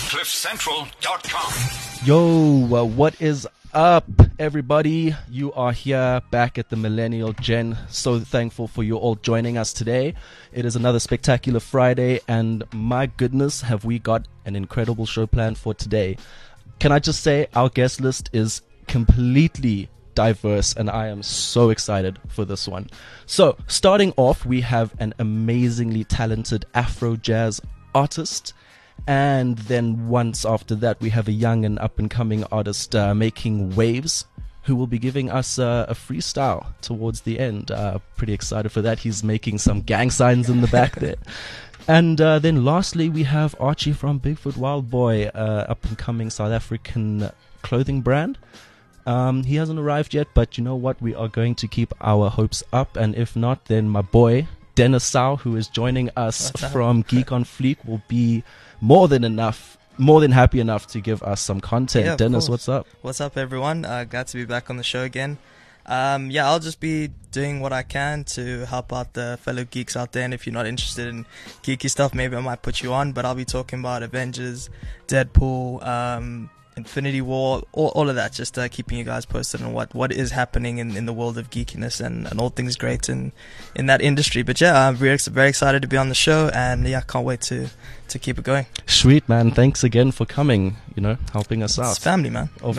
CliffCentral.com. Yo, what is up, everybody? You are here back at the Millennial Gen. So thankful for you all joining us today. It is another spectacular Friday, and my goodness, have we got an incredible show planned for today. Can I just say our guest list is completely diverse, and I am so excited for this one. So, starting off, we have an amazingly talented Afro jazz artist. And then once after that, we have a young and up-and-coming artist making waves who will be giving us a freestyle towards the end. Pretty excited for that. He's making some gang signs in the back there. And then lastly, we have Archie from Bigfoot Wild Boy, up-and-coming South African clothing brand. He hasn't arrived yet, but you know what? We are going to keep our hopes up. And if not, then my boy, Dennis Sau, who is joining us from Geek on Fleek, will be more than happy enough to give us some content. Yeah, Dennis, what's up? What's up, everyone? Glad to be back on the show again. I'll just be doing what I can to help out the fellow geeks out there. And if you're not interested in geeky stuff, maybe I might put you on. But I'll be talking about Avengers, Deadpool, Infinity War, all of that, just keeping you guys posted on what is happening in the world of geekiness and all things great in that industry. But yeah, I'm very excited to be on the show, and yeah, I can't wait to keep it going. Sweet, man. Thanks again for coming, helping us out. It's family, man. Of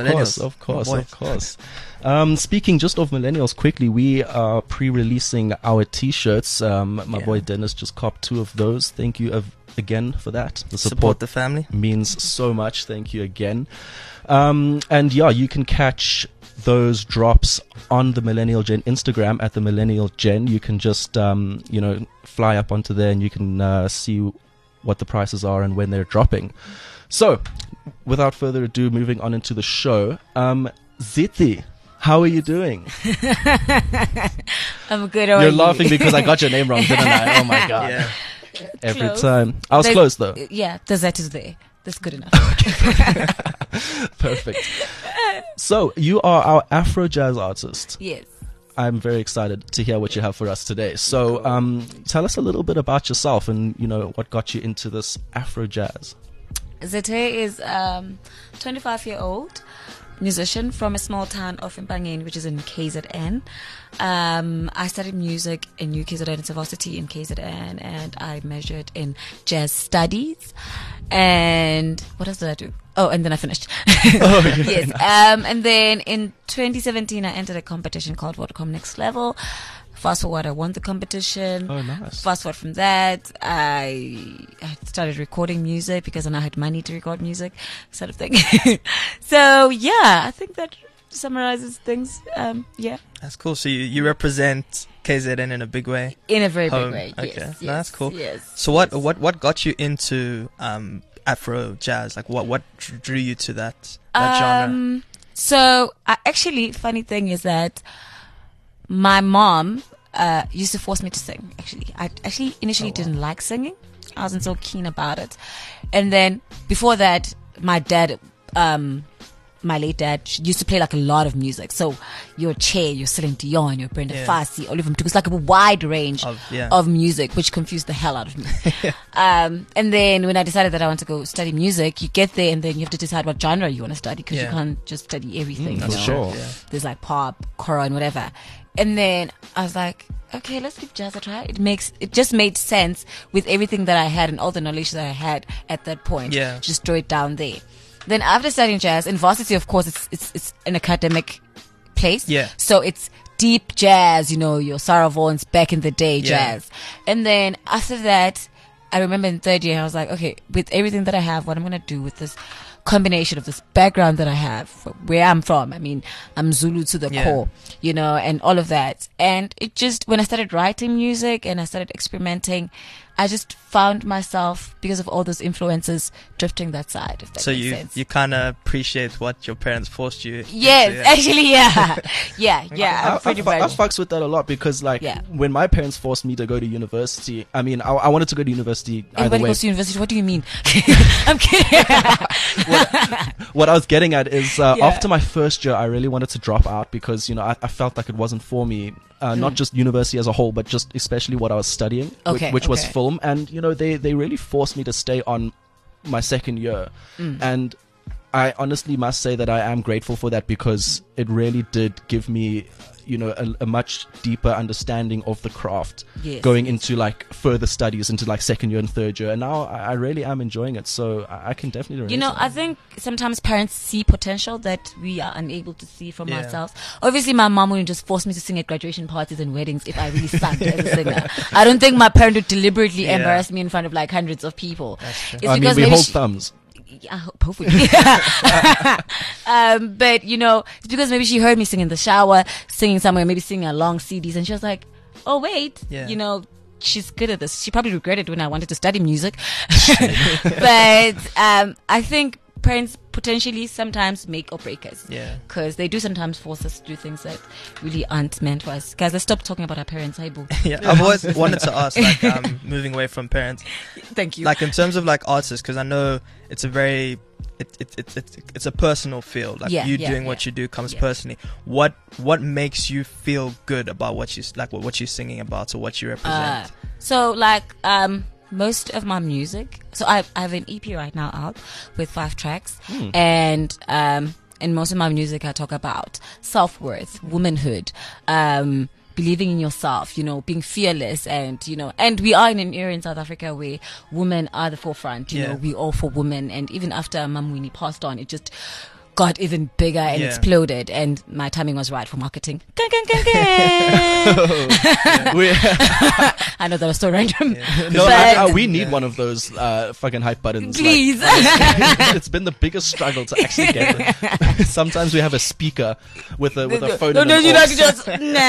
course. Speaking just of millennials quickly, we are pre-releasing our t-shirts. My boy Dennis just copped 2 of those. Thank you again for that. The support the family means so much. Thank you again. And yeah, you can catch those drops on the Millennial Gen Instagram at the Millennial Gen. You can just fly up onto there and you can see what the prices are and when they're dropping. So without further ado, moving on into the show, Ziti, how are you doing? I'm good. You're laughing because I got your name wrong, didn't I? Oh my god. Yeah. Every time. I was close though. Yeah, the Z is there. That's good enough. Perfect. So, you are our Afro jazz artist. Yes. I'm very excited to hear what you have for us today. So, tell us a little bit about yourself and, what got you into this Afro jazz. Zete is 25-year-old musician from a small town of Mpangeni, which is in KZN. I studied music in UKZN, it's a varsity in KZN, and I majored in jazz studies. And what else did I do? Oh, and then I finished. Yes. And then in 2017, I entered a competition called Vodacom Next Level. Fast forward, I won the competition. Oh, nice. Fast forward from that, I started recording music because then I had money to record music, sort of thing. So, yeah, I think that summarizes things. Yeah. That's cool. So you represent KZN in a big way? In a very big way, Okay. Yes, No, that's cool. Yes. So what got you into Afro jazz? Like what drew you to that genre? So, funny thing is that my mom used to force me to sing, actually. I initially didn't like singing. I wasn't so keen about it. And then before that, my dad, my late dad, used to play like a lot of music. So your Che, your Celine Dion, your Brenda Fassie, Oliver Mtukudzi, it's like a wide range of music, which confused the hell out of me. And then when I decided that I want to go study music, you get there and then you have to decide what genre you want to study, because you can't just study everything. For sure. Yeah. There's like pop, choral, and whatever. And then I was like, okay, let's give jazz a try. It just made sense with everything that I had and all the knowledge that I had at that point. Yeah. Just throw it down there. Then after studying jazz, in varsity, of course, it's an academic place. Yeah. So it's deep jazz, your Sarah Vaughan's back in the day jazz. And then after that, I remember in third year, I was like, okay, with everything that I have, what I'm going to do with this combination of this background that I have, where I'm from. I mean, I'm Zulu to the core, and all of that. And it just, when I started writing music and I started experimenting, I just found myself, because of all those influences, drifting that side, if that makes sense. You kind of appreciate what your parents forced you Yes, into, actually, yeah. I'm pretty I much. fucks with that a lot because, when my parents forced me to go to university, I mean, I wanted to go to university either Everybody way. goes to university. What do you mean? I'm kidding. What I was getting at is after my first year, I really wanted to drop out because, I felt like it wasn't for me. Not just university as a whole, but just especially what I was studying, which was film. And, they really forced me to stay on my second year, and I honestly must say that I am grateful for that, because it really did give me, you know, a much deeper understanding of the craft, Yes. going into like further studies into like second year and third year, and now I really am enjoying it. So I can definitely relate. You know, to I that. think sometimes parents see potential that we are unable to see from Yeah. ourselves. Obviously, my mom wouldn't just force me to sing at graduation parties and weddings if I really sucked as a singer. I don't think my parent would deliberately Yeah. embarrass me in front of like hundreds of people. That's true. It's I mean, because we maybe hold she- thumbs. Yeah, hopefully. But you know, it's because maybe she heard me sing in the shower, singing somewhere, maybe singing along CDs, and she was like, "Oh wait, Yeah. you know, she's good at this." She probably regretted when I wanted to study music. But I think parents potentially sometimes make or break us. Yeah. Because they do sometimes force us to do things that really aren't meant for us. Guys, let's stop talking about our parents. Hey, boo. Yeah, I've always wanted to ask, like, moving away from parents, Thank you. like in terms of like artists, because I know it's a very, it's a personal field. Like Yeah, you yeah, doing what yeah. you do comes Yeah. personally. What makes you feel good about what you like, what you're singing about, or what you represent? So like most of my music, so I have an EP right now out with 5 tracks, and in most of my music I talk about self-worth, womanhood, believing in yourself, you know, being fearless, and you know, and we are in an era in South Africa where women are the forefront, you Yeah. know, we all for women, and even after Mam Winnie passed on, it just got even bigger and Yeah. exploded, and my timing was right for marketing. Gang, gang, gang, gang. We- I know that was so random. no, But- we need one of those fucking hype buttons. like, Please. it's been the biggest struggle to actually get them. Sometimes we have a speaker with a phone. No, and no, an you aux. not just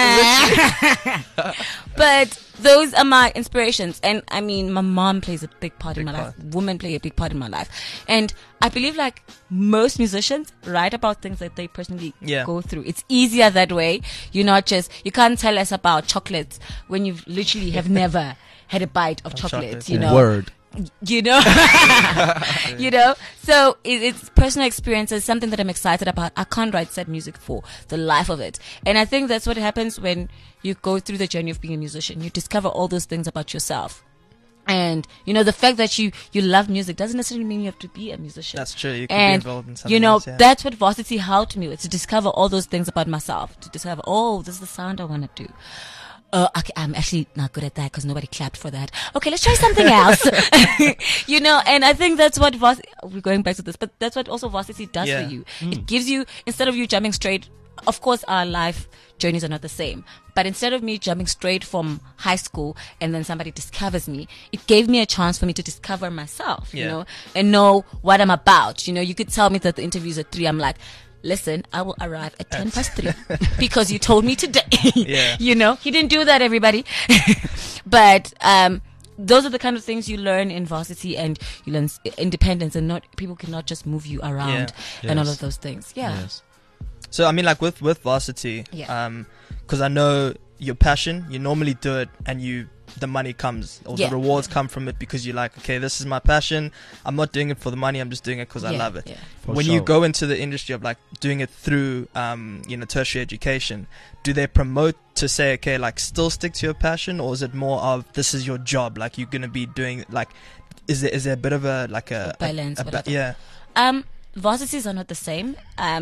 nah. But those are my inspirations, and I mean, my mom plays a big part in my life. Women play a big part in my life, and I believe like most musicians write about things that they personally Yeah. go through. It's easier that way. You're not just, you can't tell us about chocolates when you literally have never had a bite of chocolates. chocolate, You know, Word. you know you know, so it's personal experiences, something that I'm excited about. I can't write sad music for the life of it, and I think that's what happens when you go through the journey of being a musician. You discover all those things about yourself, and you know, the fact that you love music doesn't necessarily mean you have to be a musician. That's true. You can And be involved in something you know, else, yeah. that's what Varsity helped me with, to discover all those things about myself, to discover, oh, this is the sound I want to do. Okay, I'm actually not good at that because nobody clapped for that. Okay, let's try something else. You know, and I think that's what we're going back to this, but that's what also Varsity does Yeah. for you. It gives you, instead of you jumping straight, of course our life journeys are not the same, but instead of me jumping straight from high school and then somebody discovers me, it gave me a chance for me to discover myself, you Yeah. know, and know what I'm about. You know, you could tell me that the interview's at 3. I'm like, listen, I will arrive at 10 past 3 because you told me today. Yeah. You know, he didn't do that, everybody. But those are the kind of things you learn in Varsity, and you learn independence, and not people cannot just move you around and all Yes. of those things. Yeah. Yes. So I mean, like with Varsity, Yeah. because I know your passion, you normally do it, and the money comes, or Yeah. the rewards come from it, because you're like, okay, this is my passion. I'm not doing it for the money. I'm just doing it because I Yeah, love it. yeah. For When sure. you go into the industry of like doing it through, tertiary education, do they promote to say, okay, like still stick to your passion, or is it more of this is your job, like you're gonna be doing like, is there a bit of a like a balance, whatever. yeah, Varsities are not the same,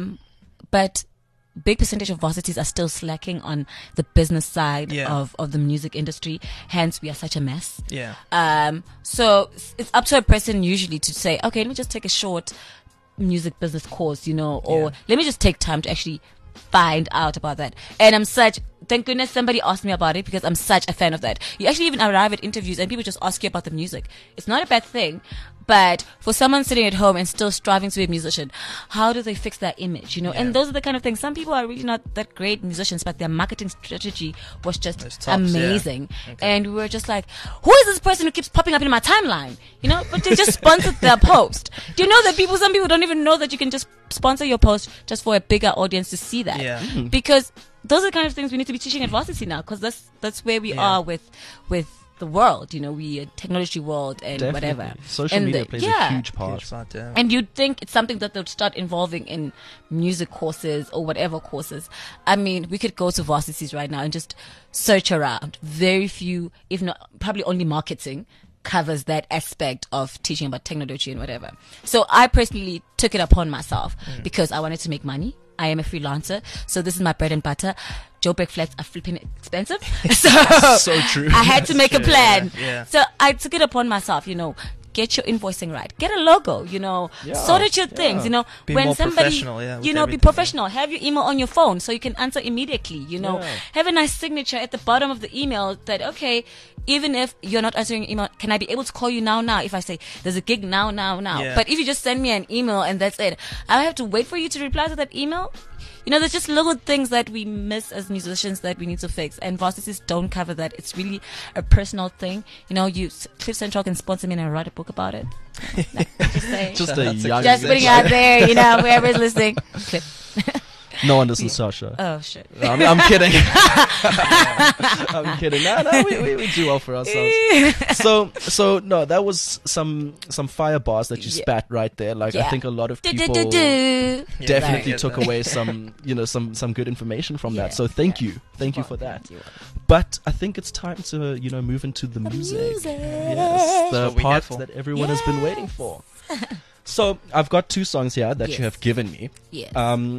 but big percentage of varsities are still slacking on the business side Yeah. of the music industry. Hence, we are such a mess. yeah, So it's up to a person usually to say, okay, let me just take a short music business course, you know, or Yeah. let me just take time to actually find out about that. And thank goodness somebody asked me about it, because I'm such a fan of that. You actually even arrive at interviews and people just ask you about the music. It's not a bad thing, but for someone sitting at home and still striving to be a musician, how do they fix that image, you know? Yeah. And those are the kind of things, some people are really not that great musicians, but their marketing strategy was just It's tops, yeah. amazing. Okay. And we were just like, who is this person who keeps popping up in my timeline? You know, but they just sponsored their post. Do you know that some people don't even know that you can just sponsor your post just for a bigger audience to see that? Yeah. Because those are the kind of things we need to be teaching at Varsity now, because that's where we Yeah. are with the world. You know, we a technology world and Definitely. whatever. Social And media plays a huge part. Huge part, yeah. And you'd think it's something that they'd start involving in music courses or whatever courses. I mean, we could go to varsities right now and just search around. Very few, if not, probably only marketing covers that aspect of teaching about technology and whatever. So I personally took it upon myself because I wanted to make money. I am a freelancer, so this is my bread and butter. Joburg flats are flipping expensive. So true. I had to make a plan. Yeah. So I took it upon myself, get your invoicing right. Get a logo, sort out your things, Be when more somebody, professional, yeah, with be everything, professional. Have your email on your phone so you can answer immediately, Have a nice signature at the bottom of the email that, okay, even if you're not answering email, can I be able to call you now? If I say there's a gig now. Yeah. But if you just send me an email and that's it, I have to wait for you to reply to that email. There's just little things that we miss as musicians that we need to fix, and varsities don't cover that. It's really a personal thing. Cliff Central can sponsor me and I write a book about it. Just saying. Just Just putting it out there, whoever's listening. Clip. No one listens, Sasha. Oh shit. I'm kidding. I'm kidding. No, we do well for ourselves. So no, that was some fire bars that you spat right there. Like I think a lot of people definitely took away some good information from that. So thank you for that. But I think it's time to move into the music. Yes, the part that everyone has been waiting for. So I've got 2 songs here that you have given me. Yes.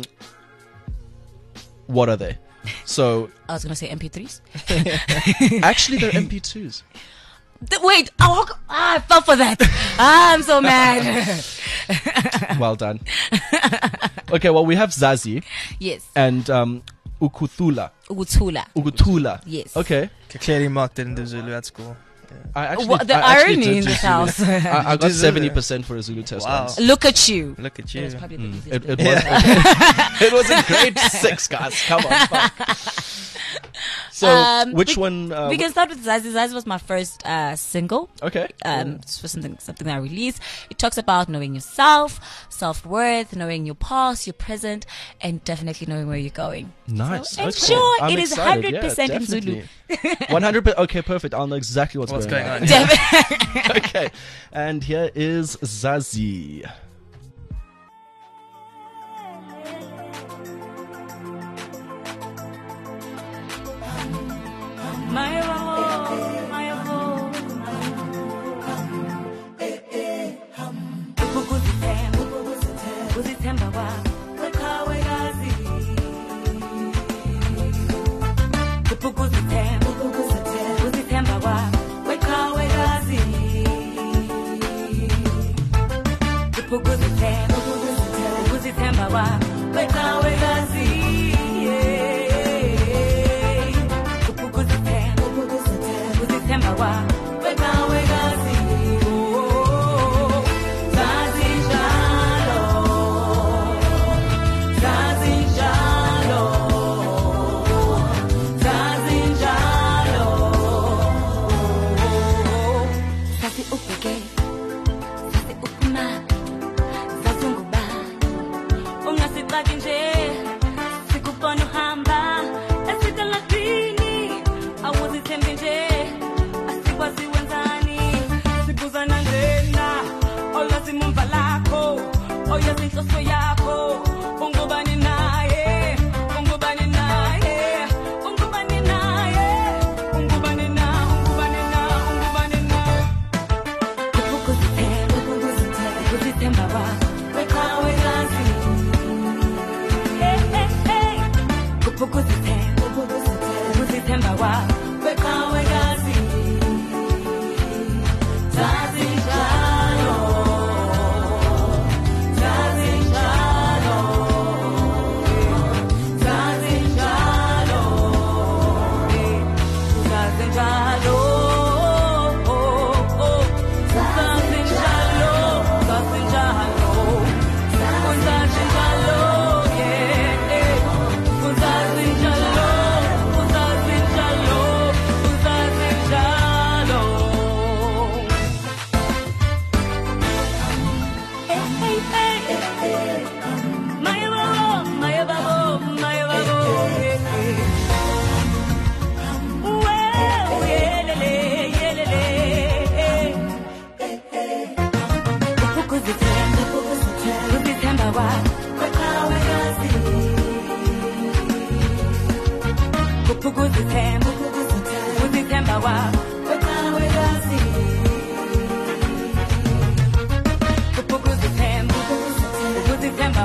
What are they? So I was gonna say MP3s. Actually, they're MP2s. Wait, I fell for that. I'm so mad. Well done. Okay, well we have Zazie. Yes. And Ukuthula. Ukuthula. Yes. Okay. Clearly marked it in the Zulu at school. I actually, the irony in this house. I got 70% for a Zulu test once. Look at you. Look at you. It was probably the easiest It bit. was. It was in grade 6, guys. Come on. Fuck. So, which one? We can start with Zazie. Zazie was my first single. Okay. This was something that I released. It talks about knowing yourself, self-worth, knowing your past, your present, and definitely knowing where you're going. Nice. So, and Okay. sure, I'm it is excited. 100% in Zulu. 100%. Okay, perfect. I'll know exactly what's going on. Okay. And here is Zazie.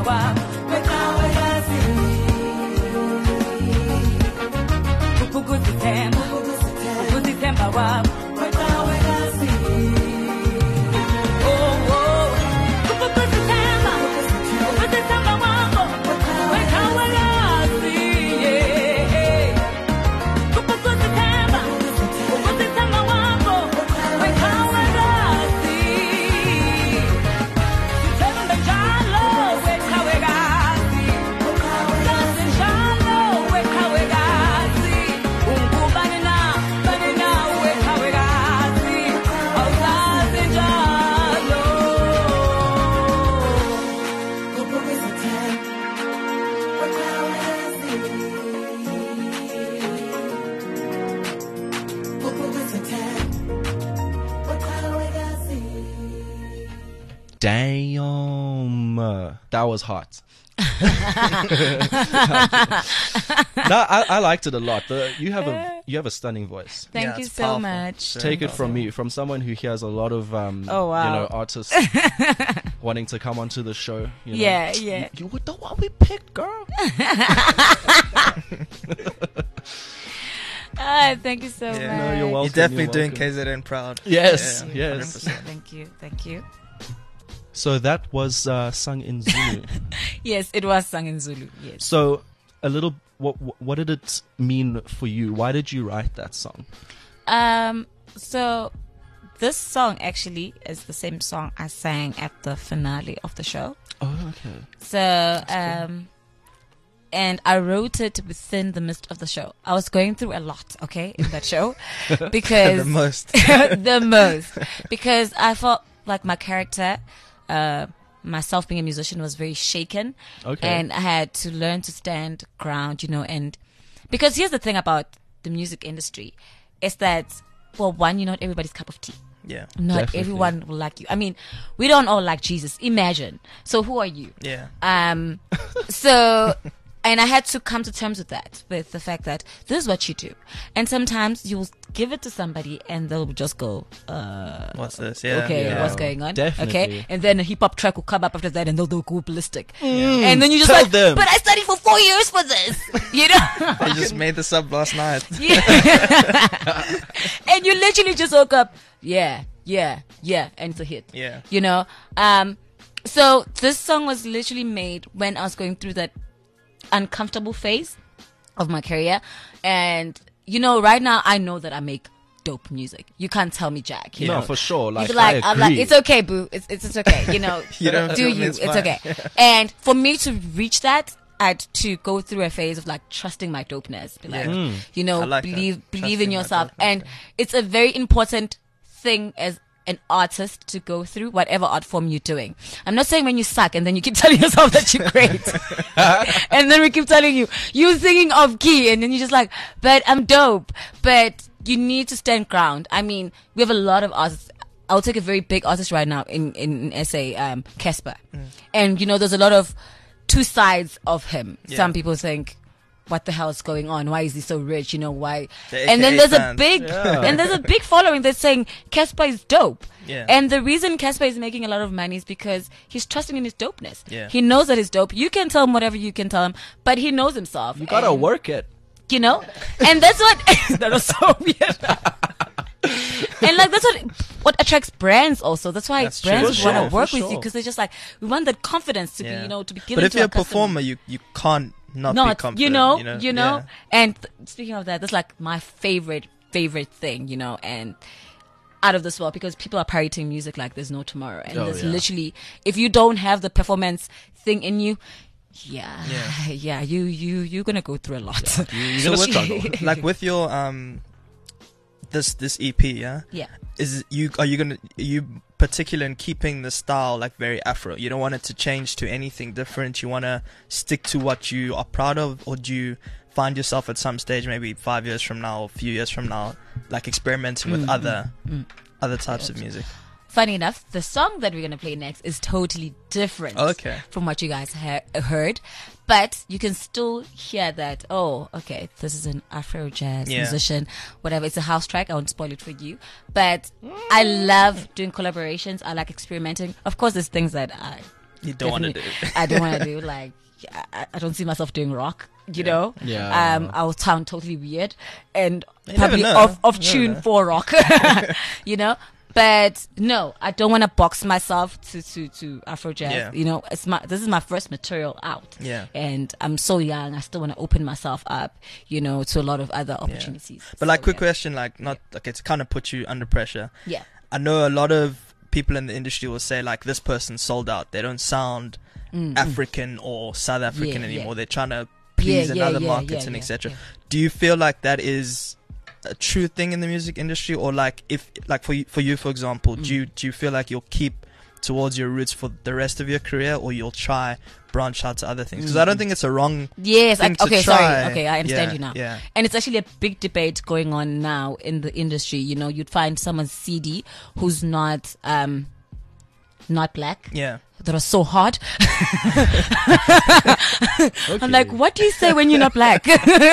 Damn, that was hot. No, I liked it a lot. You have a stunning voice. Thank Yeah, you it's so powerful. much. Take it from me, from someone who hears a lot of Oh, wow. artists wanting to come onto the show. You know. Yeah, yeah. You were the one we picked, girl. Thank you so Yeah. much. No, you're welcome. You're definitely you're doing welcome. KZN proud. Yes, Yeah, yes. 100%. Thank you. So that was sung in Zulu. Yes, it was sung in Zulu. Yes. So a little, what did it mean for you? Why did you write that song? So this song actually is the same song I sang at the finale of the show. Oh, okay. So, and I wrote it within the midst of the show. I was going through a lot, okay, in that show, because The most. the most, because I felt like my character, myself being a musician, was very shaken, Okay. and I had to learn to stand ground, and because here's the thing about the music industry, is that, well, one, you're not everybody's cup of tea. Yeah. Not Definitely. everyone will like you. I mean, we don't all like Jesus. Imagine. So who are you? Yeah. So, and I had to come to terms with that, with the fact that this is what you do. And sometimes you'll give it to somebody and they'll just go, What's this? Yeah. okay, Yeah. what's going on? Definitely. Okay. And then a hip hop track will come up after that and they'll go ballistic. And then you just Tell like, them. but I studied for 4 years for this. You know? I just made this up last night. Yeah. And you literally just woke up, yeah, and it's a hit. Yeah. You know? So this song was literally made when I was going through that uncomfortable phase of my career. And, right now I know that I make dope music. You can't tell me jack. You No, know? for sure. Like, You'd be like, I I'm like, agree. it's okay, boo. It's okay. You don't do feel you. it's It's fine. okay. And for me to reach that, I had to go through a phase of like trusting my dopeness. Be like, I like that. believe in Trusting my yourself. dopeness, And it's a very important thing as an artist to go through whatever art form you're doing. I'm not saying when you suck and then you keep telling yourself that you're great. And then we keep telling you're singing off key, and then you're just like, but I'm dope. But you need to stand ground. I mean, we have a lot of artists. I'll take a very big artist right now in SA, Casper. And there's a lot of two sides of him. Yeah. Some people think, what the hell is going on? Why is he so rich? Why? The And then AKA there's a fans. big, Yeah. and there's a big following that's saying Casper is dope. Yeah. And the reason Casper is making a lot of money is because he's trusting in his dopeness. Yeah. He knows that he's dope. You can tell him whatever you can tell him, but he knows himself. You gotta And, work it. And that's what, that was so weird. And like, that's what attracts brands also. That's why That's true. brands For want sure, to work for with you, sure. because they're just like, we want that confidence to Yeah. be, to be given But if to you're our a customer. performer, you can't not be confident. Yeah. And speaking of that, that's like my favorite thing, and out of this world, because people are pirating music like there's no tomorrow. And Oh, there's yeah. literally, if you don't have the performance thing in you, Yeah. you're gonna go through a lot. You're So gonna with- struggle. Like with your this EP, yeah. Yeah. Are you particular in keeping the style like very Afro? You don't want it to change to anything different. You want to stick to what you are proud of, or do you find yourself at some stage, maybe 5 years from now, or a few years from now, like experimenting with other types of music? Funny enough, the song that we're going to play next is totally different Okay. from what you guys heard. But you can still hear that, oh, okay, this is an Afro jazz Yeah. musician, whatever. It's a house track. I won't spoil it for you. But I love doing collaborations. I like experimenting. Of course, there's things that I You don't want to do. I don't want to do like. I don't see myself doing rock, you know. Yeah. I'll sound totally weird and You probably never know. off You tune never know. for rock, you know. But no, I don't want to box myself to Afro jazz. Yeah. You know, this is my first material out. Yeah. And I'm so young. I still want to open myself up, you know, to a lot of other opportunities. But like, So, quick yeah. question, like, not okay, to kind of put you under pressure. Yeah. I know a lot of people in the industry will say like, this person sold out. They don't sound African or South African Yeah, anymore. yeah. They're trying to please in other markets and yeah, etc. yeah. Do you feel like that is a true thing in the music industry, or like, if like for you for example, do you feel like you'll keep towards your roots for the rest of your career, or you'll try branch out to other things? Because I don't think it's a wrong Yes. thing to Okay. try. Sorry. Okay. I understand Yeah, you now. yeah. And it's actually a big debate going on now in the industry. You know, you'd find someone's CD who's not black. Yeah. That are so hard. Okay. I'm like, what do you say when you're not black?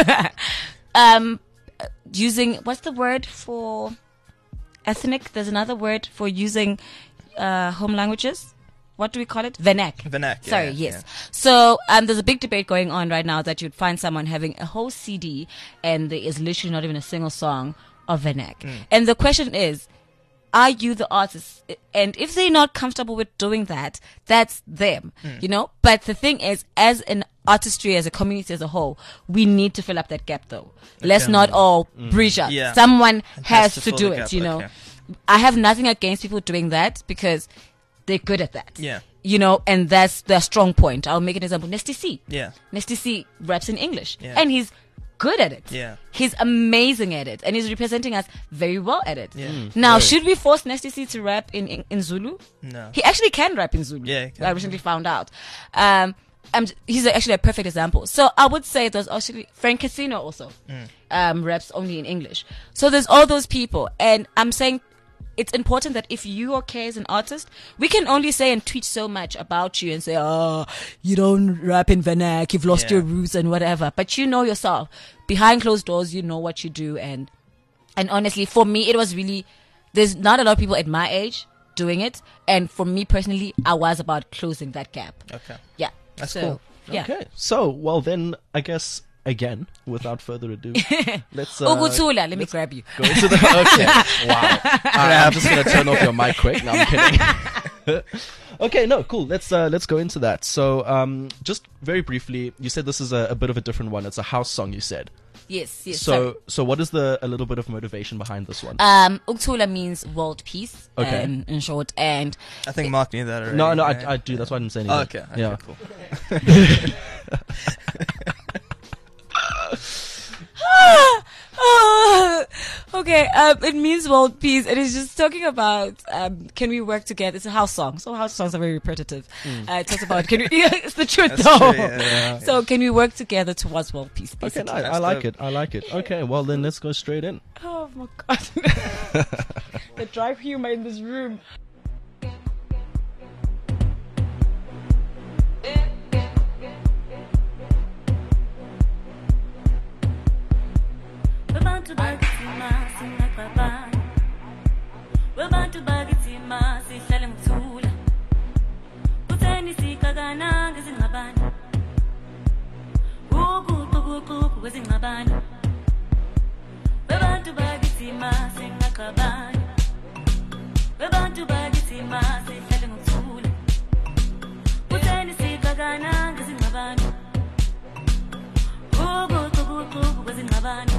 Using, what's the word for ethnic? There's another word for using home languages. What do we call it? Vernac. Vernac. Yeah, Sorry, yeah, yes. yeah. So there's a big debate going on right now that you'd find someone having a whole CD and there is literally not even a single song of Vernac. And the question is, are you the artist? And if they're not comfortable with doing that, that's them, you know? But the thing is, as an artistry, as a community as a whole, we need to fill up that gap though. Let's not all bridge up. Yeah. Someone has to fill do the it, gap, you know? okay. I have nothing against people doing that because they're good at that. Yeah. You know, and that's their strong point. I'll make an example. Nesty C. Yeah. Nesty C raps in English. Yeah. And he's good at it. Yeah. He's amazing at it. And he's representing us very well at it. Yeah. Now, Right. should we force Nesty C to rap in Zulu? No. He actually can rap in Zulu. Yeah, he can. I recently found out. He's actually a perfect example. So I would say there's actually Frank Casino also raps only in English. So there's all those people. And I'm saying it's important that if you are okay as an artist, we can only say and tweet so much about you and say, oh, you don't rap in Vernac, you've lost Yeah. your roots and whatever. But you know yourself. Behind closed doors, you know what you do. And honestly, for me, it was really, there's not a lot of people at my age doing it. And for me personally, I was about closing that gap. Okay. Yeah. That's So, cool. Yeah. Okay. So, well, then, I guess, again, without further ado, let's Uguthula, let me grab you. go into the. Okay. Wow. I'm just going to turn off your mic quick. No, I'm kidding. Okay, no, cool. Let's go into that. So, just very briefly, you said this is a bit of a different one. It's a house song, you said. Yes. Sorry. So what is a little bit of motivation behind this one? Uguthula means world peace, Okay. in short. And I think Mark knew that already. No, right? I do. That's why I didn't say Oh, anything. okay. Yeah. Cool. Okay, it means world peace. It is just talking about can we work together? It's a house song, so house songs are very repetitive. It talks about can we? Yeah, it's the truth That's though. true, yeah. So can we work together towards world peace? Okay, Basically. no, I like it. I like it. Okay, well then let's go straight in. Oh my god, the dry humor in this room. Webantu bakithi singaqabana Webantu bakithi sihlale ngokuthula Kutheni sikakana ngezingxabano Ukuququququ kwezingxabano Webantu bakithi singaqabana Webantu bakithi sihlale ngokuthula Kutheni sikakana ngezingxabano Ukuququququ kwezingxabano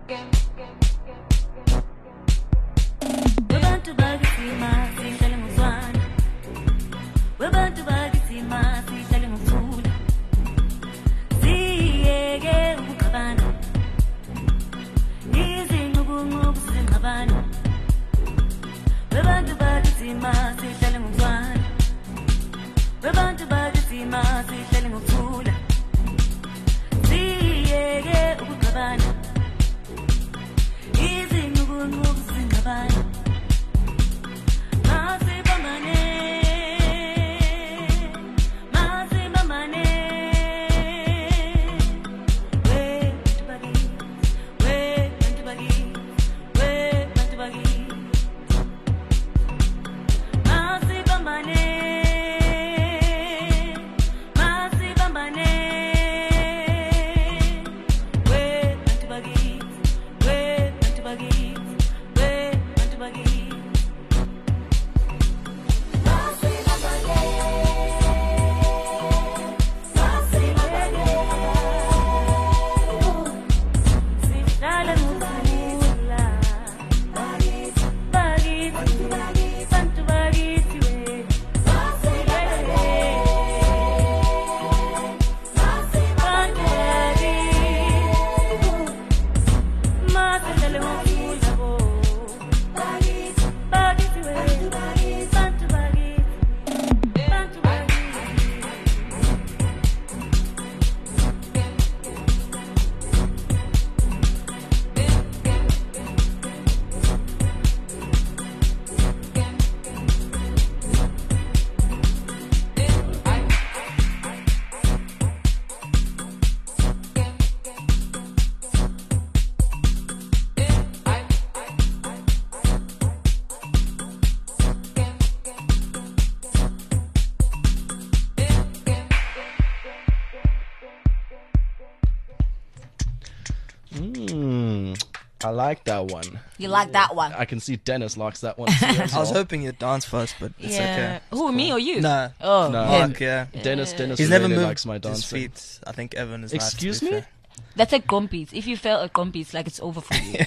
Webantu bakithi masihlale ngokuzwana. Webantu bakithi masihlale ngokuthula. Siyeke ukuxabana. Izinqukunquku zingxabana. Webantu bakithi masihlale ngokuzwana. Webantu bakithi masihlale ngokuthula. Siyeke ukuxabana. Izinqukunquku zingxabana. Masibambane. Masibambane. We bantu bakithi. We bantu bakithi. We bantu bakithi. Masibambane. Masibambane. We bantu bakithi. We bantu bakithi. We bantu bakithi. Sihlale ngokuthula. Bakithi. Bantu bakithi we. Masihlale ngokuthula bo. Bakithi we. Bantu bakithi. Bantu bakithi. I like that one. You like that one? I can see Dennis likes that one too. as I was well. hoping you'd dance first, but it's okay. Who, me or you? No. Oh, No. him. Mark, yeah. Dennis He's never really moved likes my his dancing. feet. I think Evan is. Excuse nice, to me? be fair. That's a gompies. If you fail at gompies, like it's over for you.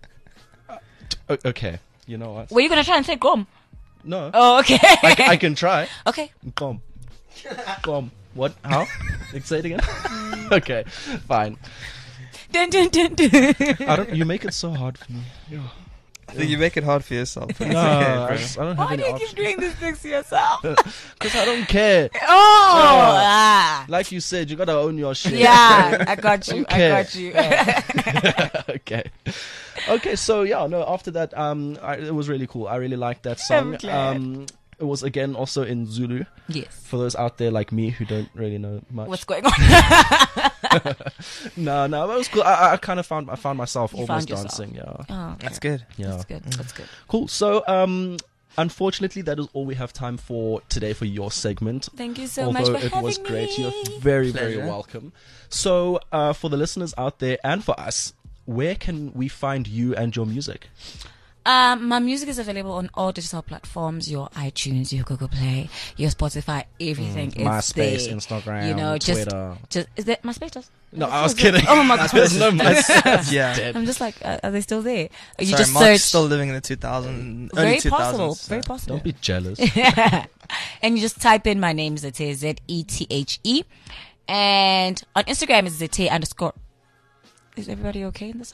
Okay, you know what? Were you gonna try and say gom? No, Oh, okay. I can try. Okay. Gom. Gom. What? How? Say it again. Okay, fine. Dun, dun, dun, dun. I don't. You make it so hard for me. Yeah. I think you make it hard for yourself. but it's No, okay, I, bro. just, I don't have Why do any you keep options. doing these things to yourself? Because I don't care. Oh, ah. Like you said, you gotta own your shit. Yeah, I got you. Okay. I got you. Okay. Okay, so yeah, no, after that, it was really cool. I really liked that song. I'm glad. It was again also in Zulu. Yes. For those out there like me who don't really know much. What's going on? No, it was cool. I kind of found myself You almost found yourself. dancing. Yeah. Oh, okay. That's good. Yeah. That's good. That's good. Cool. So, unfortunately, that is all we have time for today for your segment. Thank you so Although much for it having was great, me. you're very, very Pleasure. welcome. So, for the listeners out there and for us, where can we find you and your music? My music is available on all digital platforms: your iTunes, your Google Play, your Spotify, everything. It's MySpace, there. Instagram, You know, Twitter. just is there MySpace? No, I was kidding. Oh my god! There's no MySpace. Yeah. Dead. I'm just like, are they still there? You Sorry, just Mark's search. still living in the 2000s. Very early 2000s. possible. so- Very possible. Don't be jealous. And you just type in my name, Zete, Zethe. And on Instagram is Zete_. Is everybody okay in this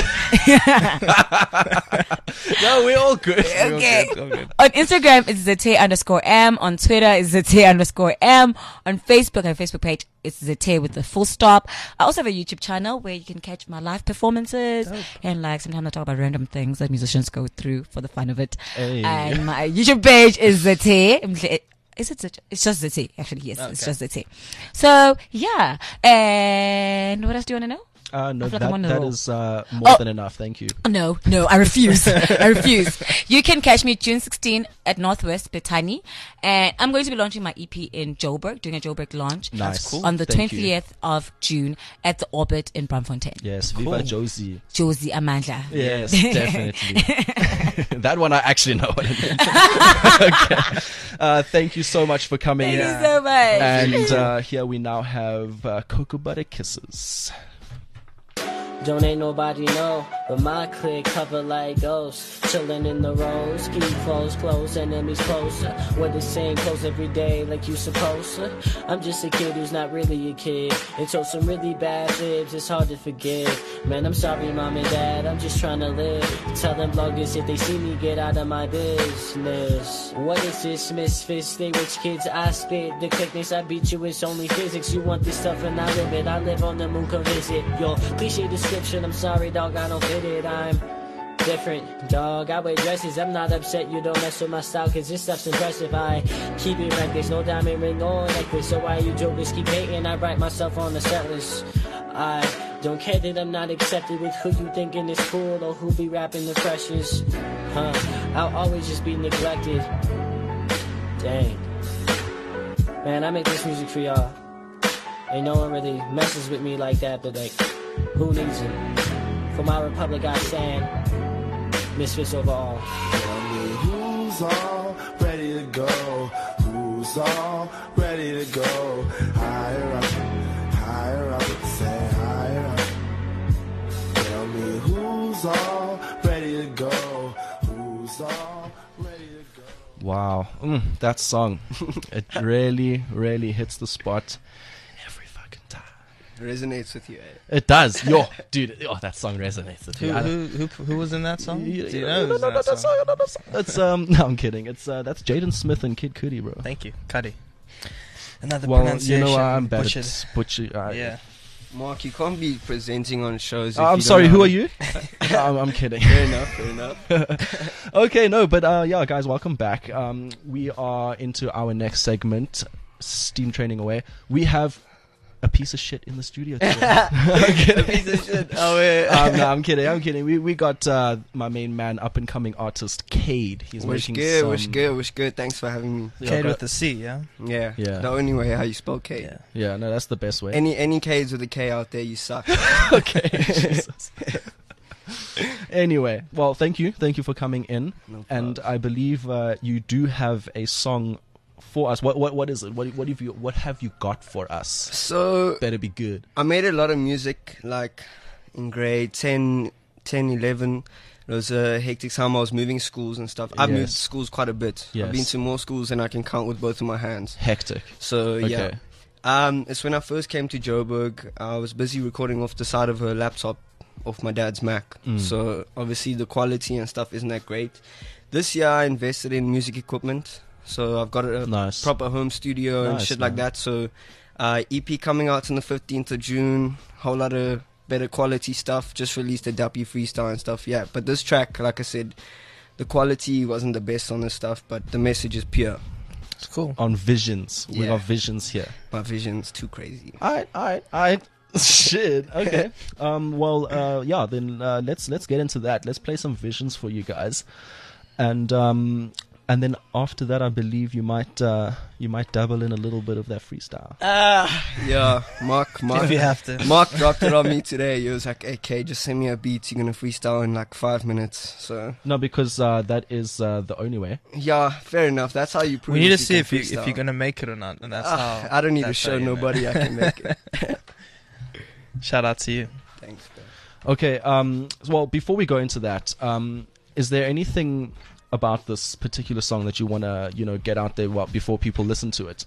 house? No, we're all good. Okay. All good. On Instagram, it's Zete_M. On Twitter, it's Zete_M. On Facebook, our Facebook page, it's Zete with the full stop. I also have a YouTube channel where you can catch my live performances. And like, sometimes I talk about random things that musicians go through for the fun of it. Hey. And my YouTube page is Zete. Is it Zete? It's just Zete, actually. Yes, it's Okay. just Zete. So, yeah. And what else do you want to know? No, I feel like I'm on the that roll. is more Oh. than enough. Thank you. No, I refuse. I refuse. You can catch me June 16 at Northwest Bethany. And I'm going to be launching my EP in Joburg, doing a Joburg launch. Nice. cool. On the Thank you. 20th of June at the Orbit in Braamfontein. Yes, Viva Cool. Josie. Josie Amandla. Yes, definitely. That one I actually know what it means. Okay. Thank you so much for coming Thank in. you so much. And here we now have Cocoa Butter Kisses. Don't ain't nobody know, but my clique cover like ghosts. Chillin' in the rows, keep foes close, enemies closer. What is saying close every day like you supposed to? I'm just a kid who's not really a kid. And told some really bad libs, it's hard to forget. Man, I'm sorry, mom and dad, I'm just trying to live. Tell them bloggers if they see me, get out of my business. What is this misfits? Stay rich kids, I spit. The quickness I beat you, it's only physics. You want this stuff and I live it. I live on the moon, come visit. Yo, cliche description, I'm sorry, dog, I don't fit it. I'm different, dog. I wear dresses, I'm not upset. You don't mess with my style, cause this stuff's impressive. I keep it reckless, no diamond ring or necklace. So why you jokers keep hating? I write myself on the set list. I don't care that I'm not accepted with who you thinking is cool or who be rapping the freshest. I'll always just be neglected. Dang. Man, I make this music for y'all. Ain't no one really messes with me like that, but like, who needs it? For my republic I stand. Misfits over all. Tell me who's all ready to go? Who's all ready to go? Higher up, say higher up. Tell me who's all ready to go? Who's all ready to go? Wow, that song, it really, really hits the spot every fucking time. Resonates with you, eh? It does, yo, dude. Oh, that song resonates with me. Who was in that song? Do you No, know who's in that song? It's no, I'm kidding. It's that's Jaden Smith and Kid Cudi, bro. Thank you, Cuddy. Another Well, you pronunciation. know I'm bad butchered. at butcher. Yeah. Mark, you can't be presenting on shows. If I'm you sorry. don't Who know are you? I'm kidding. Fair enough. Okay, no, but yeah, guys, welcome back. We are into our next segment, Steam Training Away. We have a piece of shit in the studio today. A piece of shit. Oh, yeah. No, I'm kidding. We got my main man, up and coming artist Cade. He's Wish making good. Thanks for having me. Yeah, Cade got- with the C, yeah? Yeah. Yeah. The only way how you spell K. Yeah. Yeah, no, that's the best way. Any K's with a K out there, you suck. Okay. Jesus. Anyway, well, thank you for coming in, No and problem. I believe you do have a song for us. What is it? What have you got for us? So Better be good. I made a lot of music like in grade 10, 11. It was a hectic time. I was moving schools and stuff. I've moved Yes. schools quite a bit. Yes. I've been to more schools than I can count with both of my hands. Hectic. So yeah. Okay. It's when I first came to Joburg. I was busy recording off the side of a laptop off my dad's Mac. Mm. So obviously the quality and stuff isn't that great. This year I invested in music equipment. So I've got a Nice. proper home studio and Nice, shit like man. that. So EP coming out on the 15th of June. Whole lot of better quality stuff. Just released a Duppy freestyle and stuff. Yeah, but this track, like I said, the quality wasn't the best on this stuff, but the message is pure. It's cool. On Visions. We Yeah. got Visions here. My vision's too crazy. Alright. Shit. Okay. Yeah. Then let's get into that. Let's play some Visions for you guys, and then after that, I believe you might dabble in a little bit of that freestyle. Yeah, Mark, If you have to. Mark dropped it on me today. He was like, "Hey, K, just send me a beat. You're gonna freestyle in like 5 minutes." So No, because that is the only way. yeah, fair enough. That's how you prove. We need to if see you if can you're freestyle. gonna make it or not, and that's how. I don't need to that's show how you know. nobody I can make it. Shout out to you. Thanks, bro. Okay. Well, before we go into that, is there anything about this particular song that you wanna get out there before people listen to it?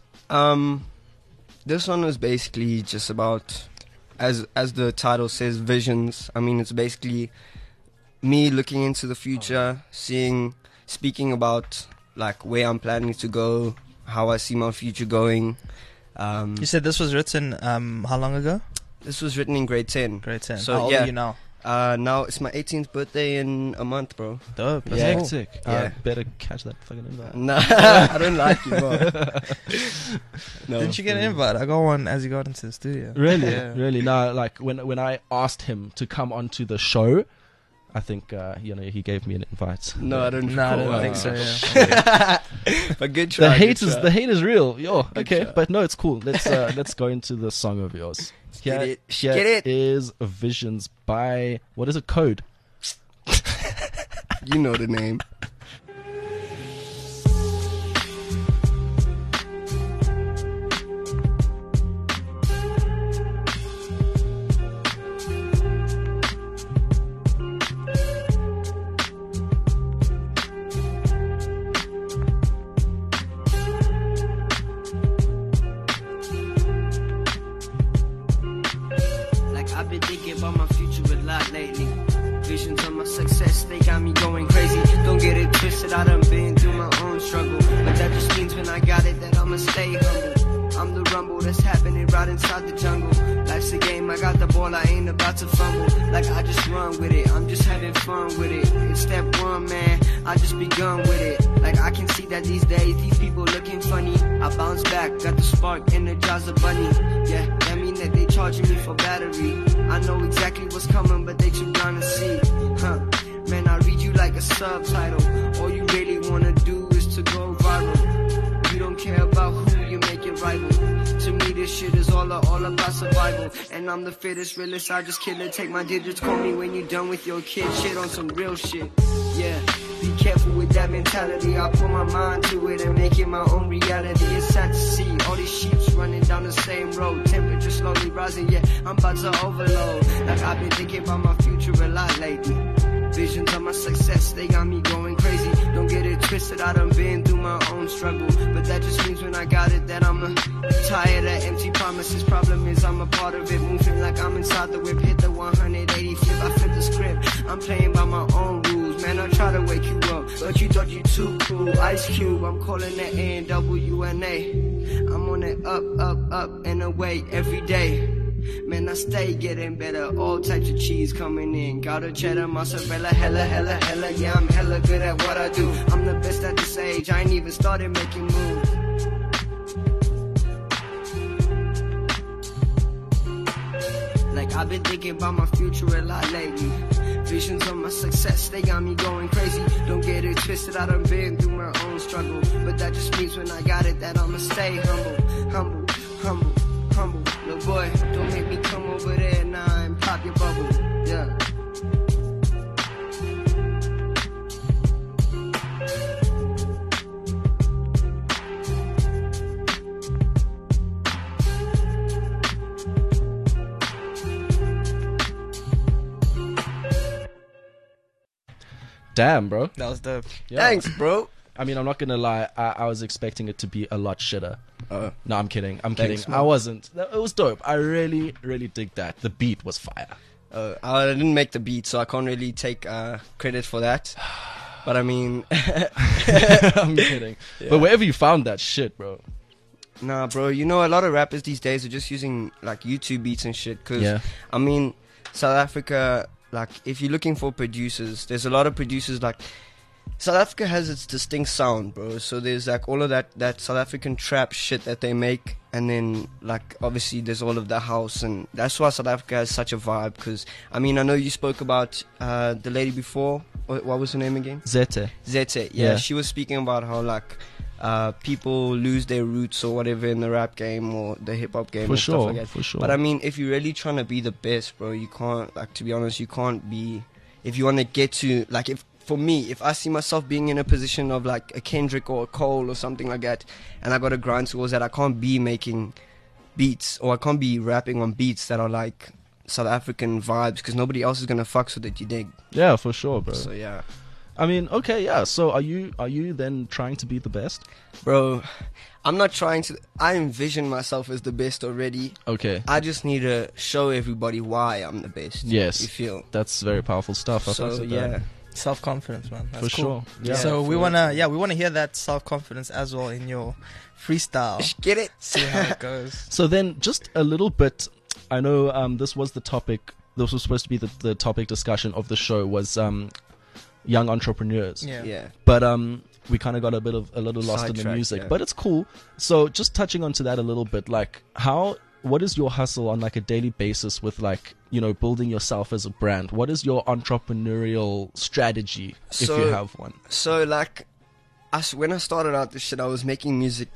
This one was basically just about, as the title says, visions. I mean, it's basically me looking into the future, speaking about like where I'm planning to go, how I see my future going. You said this was written how long ago? This was written in grade 10. Grade 10. So, how old yeah. are you now? Now it's my 18th birthday in a month, bro. Dope. That's Yeah. cool. Hectic. Yeah. Better catch that fucking invite. Nah, I don't like you, bro. No, Didn't you get an for real. invite? I got one as you got into the studio. Really, Yeah. really. No, like when I asked him to come onto the show, I think he gave me an invite. No, I don't. No, I recall. don't think so. Yeah. But good try. The good hate is real. Yo, Good okay, try. but no, it's cool. Let's go into the song of yours. Get Here- it. here Get it. is Visions by, what is it? Code. You know the name. success, they got me going crazy. Don't get it twisted, I done been through my own struggle. But that just means when I got it that I'ma stay humble. I'm the rumble that's happening right inside the jungle. Life's a game, I got the ball, I ain't about to fumble. Like I just run with it, I'm just having fun with it. It's step one, man, I just begun with it. Like I can see that these days, these people looking funny. I bounce back, got the spark, energize the bunny. Yeah, that mean that they charging me for battery. I know exactly what's coming, but they too blind to see. Huh, man, I read you like a subtitle. All you really wanna do is to go viral. You don't care about who you make it rival. To me this shit is all about survival. And I'm the fittest, realest, I just kill it. Take my digits, call me when you done with your kid. Shit on some real shit. Yeah, be careful with that mentality. I put my mind to it and make it my own reality. It's sad to see all these sheeps running down the same road. Temperature slowly rising, yeah, I'm about to overload. Like I've been thinking about my future a lot lately. Visions of my success, they got me going crazy. Don't get it twisted, I done been through my own struggle. But that just means when I got it that I'm tired of empty promises. Problem is I'm a part of it, moving like I'm inside the whip. Hit the 180 flip, I flip the script. I'm playing by my own rules, man, I try to wake you up, but you thought you too cool. Ice Cube, I'm calling that NWNA. I'm on it up, and away every day. Man, I stay getting better, all types of cheese coming in. Got a cheddar, mozzarella, hella, yeah, I'm hella good at what I do. I'm the best at this age, I ain't even started making moves. Like I've been thinking about my future a lot lately. Visions of my success, they got me going crazy. Don't get it twisted, I done been through my own struggle. But that just means when I got it that I'ma stay humble. Little boy, don't make me come over there now and pop your bubble. Yeah. Damn, bro. That was dope. Yeah. Thanks, bro. I mean, I'm not gonna lie. I was expecting it to be a lot shitter. No, I'm kidding. Thanks, man. I wasn't. It was dope. I really, really dig that. The beat was fire. I didn't make the beat, so I can't really take credit for that. But I mean, I'm kidding. Yeah. But wherever you found that shit, bro. nah, bro. You know, a lot of rappers these days are just using like YouTube beats and shit. Cause Yeah. I mean, South Africa, like if you're looking for producers, there's a lot of producers. Like South Africa has its distinct sound, bro. So there's like all of that South African trap shit that they make, and then like obviously there's all of the house, and that's why South Africa has such a vibe. Because I mean, I know you spoke about the lady before. What was her name again? Zete. Zete. Yeah. Yeah, she was speaking about how like people lose their roots or whatever in the rap game or the hip hop game For and sure. stuff like that. For sure. But I mean, if you're really trying to be the best, bro, you can't, like, to be honest, you can't be, if you want to get to, like, if, for me, if I see myself being in a position of, like, a Kendrick or a Cole or something like that, and I got to grind towards that, I can't be making beats, or I can't be rapping on beats that are, like, South African vibes, because nobody else is going to fucks with it, you dig? Yeah, for sure, bro. So, yeah. I mean, okay, yeah. So are you then trying to be the best? Bro, I'm not trying to, I envision myself as the best already. Okay. I just need to show everybody why I'm the best. Yes. You feel? That's very powerful stuff. I fucks So, with yeah. that. Self-confidence, man. That's For cool. sure. Yeah. So we wanna hear that self-confidence as well in your freestyle. Get it? See how it goes. So then, just a little bit. I know this was the topic. This was supposed to be the topic discussion of the show was young entrepreneurs. Yeah. Yeah. But we kind of got a little lost in the Sidetracked, music. yeah. But it's cool. So just touching onto that a little bit, like what is your hustle on like a daily basis with like, you know, building yourself as a brand? What is your entrepreneurial strategy if you So- have one? So, like, when I started out this shit, I was making music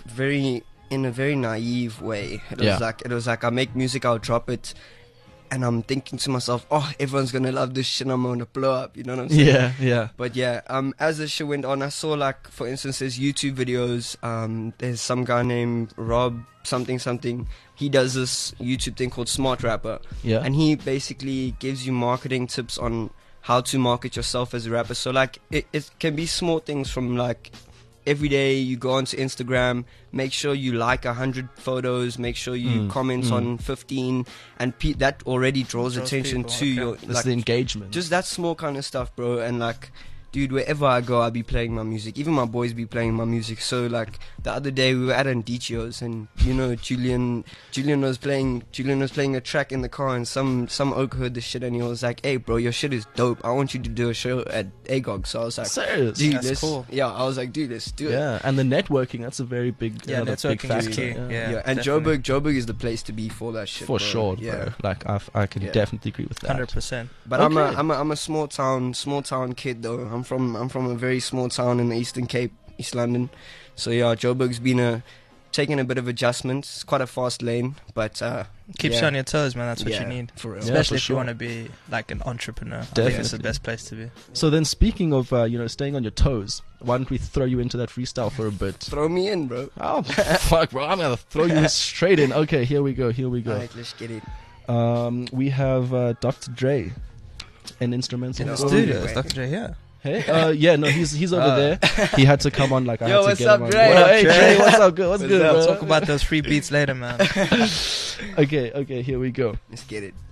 in a very naive way. It was like I make music, I'll drop it, and I'm thinking to myself, oh, everyone's gonna love this shit, I'm gonna blow up, you know what I'm saying? Yeah, yeah. But yeah, as the shit went on, I saw, like, for instance, there's YouTube videos. There's some guy named Rob something. He does this YouTube thing called Smart Rapper. Yeah. And he basically gives you marketing tips on how to market yourself as a rapper. So, like, it can be small things from, like, every day you go onto Instagram, make sure you like 100 photos, make sure you comment on 15, and that already draws attention people, to your That's the engagement. just that small kind of stuff, bro. And like, dude, wherever I go, I'll be playing my music. Even my boys be playing my music. So like the other day we were at Andicio's, and you know Julian was playing a track in the car, and some oak heard the shit, and he was like, "Hey, bro, your shit is dope. I want you to do a show at AGOG." So I was like, Serious? "Dude, That's let's cool. yeah." I was like, "Dude, let's do it." Yeah, and the networking, that's a very big, Yeah, another big networking is factor. key. Yeah. Yeah, And definitely. Joburg is the place to be for that shit. For bro. sure, Yeah. bro. Like I can Yeah. definitely agree with that. 100%. But Okay. I'm a small town kid though. I'm from a very small town in the Eastern Cape, East London. So yeah, Joburg's been taking a bit of adjustment. It's quite a fast lane, but Keeps yeah. you on your toes, man. That's what Yeah, you need. for real. Yeah, Especially for if sure. you want to be like an entrepreneur. I think it's the Definitely. best place to be. So then, speaking of staying on your toes, why don't we throw you into that freestyle for a bit? Throw me in, bro. Oh fuck, bro! I'm gonna throw you straight in. Okay, here we go. Alright, let's get it. We have Dr. Dre, an instrumental. In the for- studio. Is Dr. J here? Hey, yeah, no, he's over there. He had to come on. Like I Yo, had to what's get up, him on. Dre? What up, hey, Dre? Dre? What's up? Good. What's good, up? bro? Talk about those free beats later, man. Okay, here we go. Let's get it.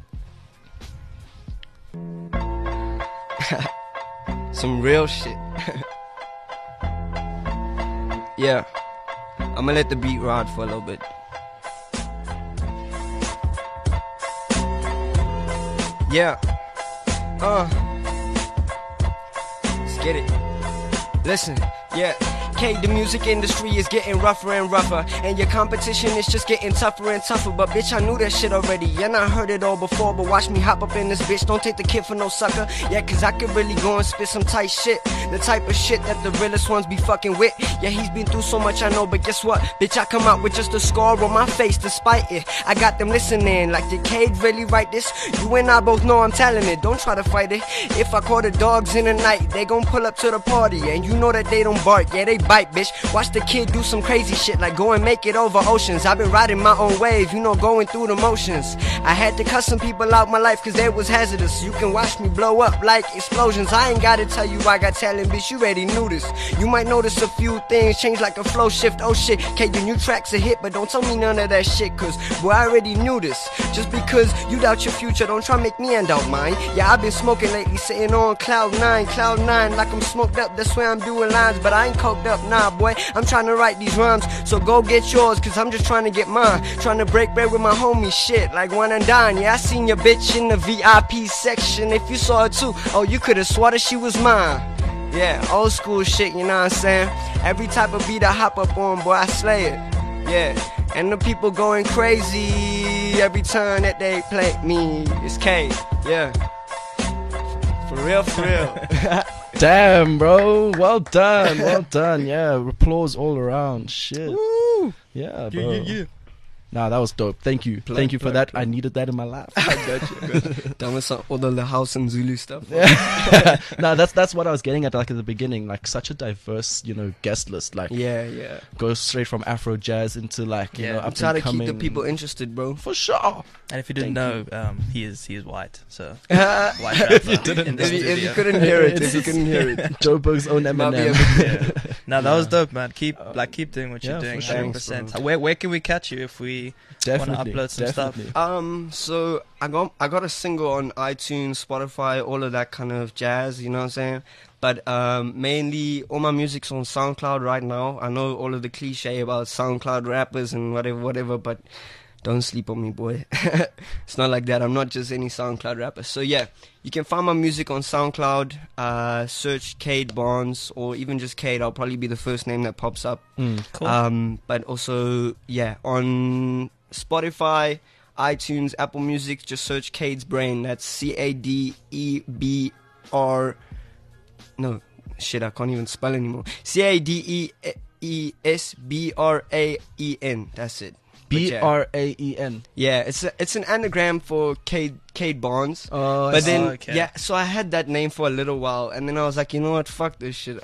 Some real shit. Yeah. I'm gonna let the beat ride for a little bit. Yeah. Let's get it. Listen, yeah. K, the music industry is getting rougher and rougher, and your competition is just getting tougher and tougher. But bitch, I knew that shit already, and I heard it all before. But watch me hop up in this bitch, don't take the kid for no sucker. Yeah, cause I could really go and spit some tight shit, the type of shit that the realest ones be fucking with. Yeah, he's been through so much, I know, but guess what? Bitch, I come out with just a scar on my face despite it. I got them listening, like did Cade really write this? You and I both know I'm talented, don't try to fight it. If I call the dogs in the night, they gon' pull up to the party, and you know that they don't bark, yeah, they bite, bitch. Watch the kid do some crazy shit, like go and make it over oceans. I've been riding my own wave, you know, going through the motions. I had to cut some people out my life, cause they was hazardous. You can watch me blow up like explosions. I ain't gotta tell you I got talent, bitch, you already knew this. You might notice a few things change like a flow shift, oh shit. Okay, your new track's a hit, but don't tell me none of that shit, cause boy, I already knew this. Just because you doubt your future, don't try make me end out mine. Yeah, I've been smoking lately, sitting on cloud nine, like I'm smoked up, that's where I'm doing lines. But I ain't coked up, nah boy, I'm trying to write these rhymes. So go get yours, cause I'm just trying to get mine. Trying to break bread with my homies, shit, like one and dine. Yeah, I seen your bitch in the VIP section. If you saw her too, oh, you could've swore that she was mine. Yeah, old school shit, you know what I'm saying? Every type of beat I hop up on, boy, I slay it. Yeah, and the people going crazy every time that they play me. It's K, yeah. For real, for real. Damn, bro. Well done. Well done. Yeah, applause all around. Shit. Woo! Yeah, bro. Nah, that was dope. Thank you. Thank you for that. I needed that in my life. I got you. Done with some all the house and Zulu stuff. No, that's what I was getting at, like at the beginning. Like such a diverse, guest list. Like Yeah. goes straight from Afro jazz into like Yeah. up I'm trying to and keep the coming. people interested, bro. For sure. And if you didn't Thank know, he is white. So if white rapper in the you studio. couldn't hear it, It's if you couldn't hear it. Joburg's own Might be a Eminem. bit- No, that was dope, man. Keep doing what yeah, you're doing. for sure. 100%. Where can we catch you if we want to upload some stuff? So I got a single on iTunes, Spotify, all of that kind of jazz, you know what I'm saying? But mainly all my music's on SoundCloud right now. I know all of the cliche about SoundCloud rappers and whatever, but don't sleep on me, boy. It's not like that. I'm not just any SoundCloud rapper. So yeah, you can find my music on SoundCloud. Search Cade Barnes or even just Cade. I'll probably be the first name that pops up. Cool. But also, yeah, on Spotify, iTunes, Apple Music, just search Cade's Brain. That's CADEBR. No, shit, I can't even spell anymore. CADEESBRAEN. That's it. Braen. Yeah, it's an anagram for Cade Barnes. Oh, But then, okay. yeah, so I had that name for a little while, and then I was like, you know what, fuck this shit.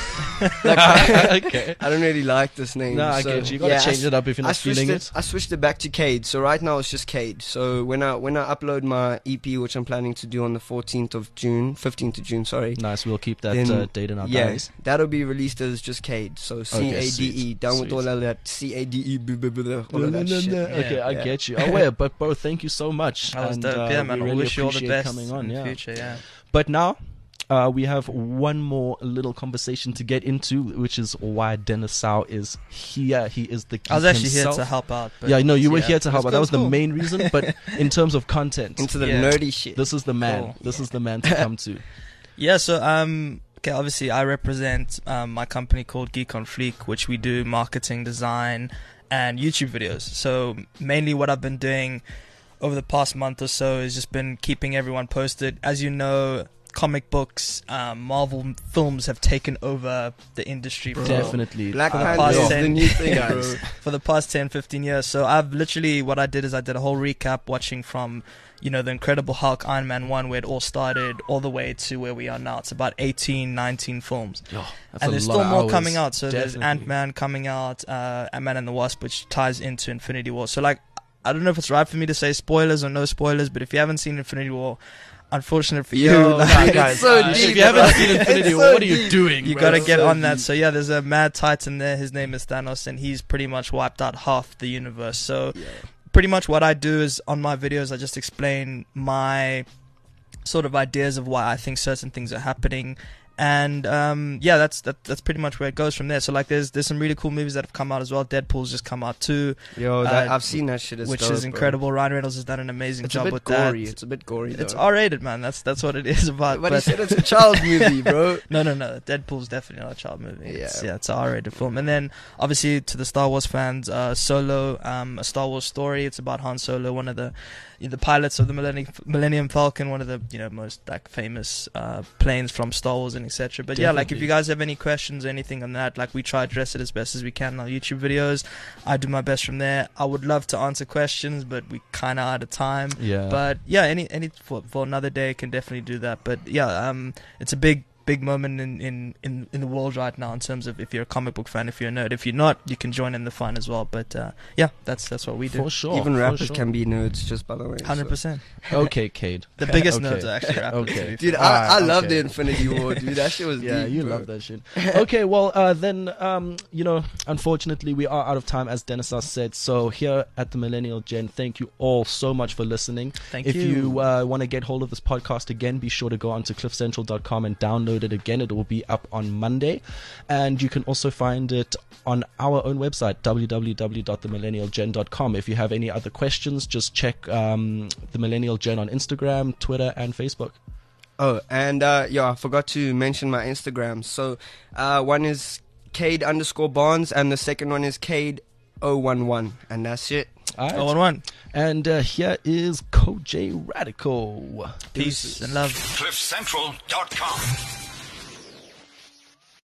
I Okay. don't really like this name. No, I so, get you. You gotta change it up if you're not switched feeling it. I switched it back to Cade. So right now it's just Cade. So when I upload my EP, which I'm planning to do on the 15th of June, sorry. Nice. We'll keep that Then, date in our Yeah, diaries. that'll be released as just Cade. So CADE. Down with Sweet. all of that CADE, all of that shit. Okay, I Yeah. get you. Oh, yeah, but bro, thank you so much. That was And, dope. Yeah, man. we I really wish you all the appreciate best coming on. in the Yeah. future. Yeah. But now, we have one more little conversation to get into, which is why Dennis Sau is here. He is the geek I was actually himself. here to help out. But Yeah, I know you were yeah. here to help, but that was the cool. main reason. But in terms of content, Into the Yeah. nerdy shit. this is the man. Cool. This is the man to come to. Yeah, so okay, obviously I represent my company called Geek on Fleek, which we do marketing, design, and YouTube videos. So mainly what I've been doing over the past month or so has just been keeping everyone posted. As you know, comic books, Marvel films have taken over the industry for Definitely. Black For the Panther past is 10 the new thing, guys. bro. for the past 10, 15 years. So I've literally, what I did is I did a whole recap watching from, you know, the Incredible Hulk, Iron Man 1, where it all started, all the way to where we are now. It's about 18, 19 films. That's And a there's lot still of more hours. coming out. So there's Definitely. Ant-Man coming out, Ant-Man and the Wasp, which ties into Infinity War. So, like, I don't know if it's right for me to say spoilers or no spoilers, but if you haven't seen Infinity War, unfortunate for you, Yo, like, guys, it's so if deep, you haven't bro. seen Infinity It's War, so what are you deep. doing? you bro? gotta get so on that. deep. So yeah, there's a mad titan there. His name is Thanos, and he's pretty much wiped out half the universe. So pretty much what I do is on my videos, I just explain my sort of ideas of why I think certain things are happening. And yeah, that's pretty much where it goes from there. So like, there's some really cool movies that have come out as well. Deadpool's just come out too, Yo, I've seen that shit. It's which dope, is bro. incredible. Ryan Reynolds has done an amazing It's job a bit with gory. that. It's a bit gory. It's though. R-rated, man. That's what it is about. But he said it's a child movie, bro. No. Deadpool's definitely not a child movie. Yeah. It's an R-rated film. And then, obviously, to the Star Wars fans, Solo, a Star Wars story. It's about Han Solo, one of the pilots of the Millennium Falcon, one of the most like famous planes from Star Wars and etc. But yeah, like if Definitely. you guys have any questions or anything on that, like we try to address it as best as we can in our YouTube videos. I do my best from there. I would love to answer questions, but we kind of out of time. Yeah. But yeah, any for another day can definitely do that. But yeah, it's a big moment in the world right now in terms of if you're a comic book fan, if you're a nerd. If you're not, you can join in the fun as well. But yeah, that's what we do. For sure. Even for rappers sure. can be nerds, just by the way. so. 100%. Okay, Cade. The biggest Okay. nerds are actually rappers. Okay. to be Dude, fair. I Alright, love okay. the Infinity War, dude. That shit was Yeah, deep, you bro. love that shit. Okay, well, then, unfortunately, we are out of time, as Dennis has said. So here at the Millennial Gen, thank you all so much for listening. Thank if you. you want to get hold of this podcast again, be sure to go onto cliffcentral.com and download it again. It will be up on Monday. And you can also find it on our own website, www.themillennialgen.com. If you have any other questions, just check the Millennial Gen on Instagram, Twitter, and Facebook. Oh, and I forgot to mention my Instagram. So one is Cade_Barnes, and the second one is Cade011, and that's it. All right. 011. And here is Koj Radical. Peace and love. CliffCentral.com.